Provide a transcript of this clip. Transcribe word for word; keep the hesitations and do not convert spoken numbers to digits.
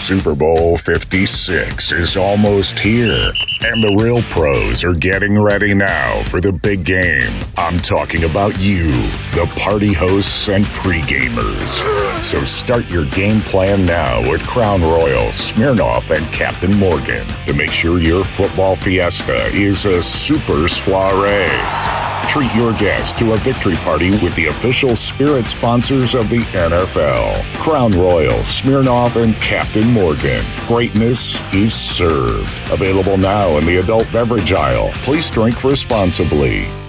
Super Bowl fifty-six is almost here, and the real pros are getting ready now for the big game. I'm talking about you, the party hosts and pre-gamers. So start your game plan now with Crown Royal, Smirnoff, and Captain Morgan to make sure your football fiesta is a super soiree. Treat your guests to a victory party with the official spirit sponsors of the N F L. Crown Royal, Smirnoff, and Captain Morgan. Greatness is served. Available now in the adult beverage aisle. Please drink responsibly.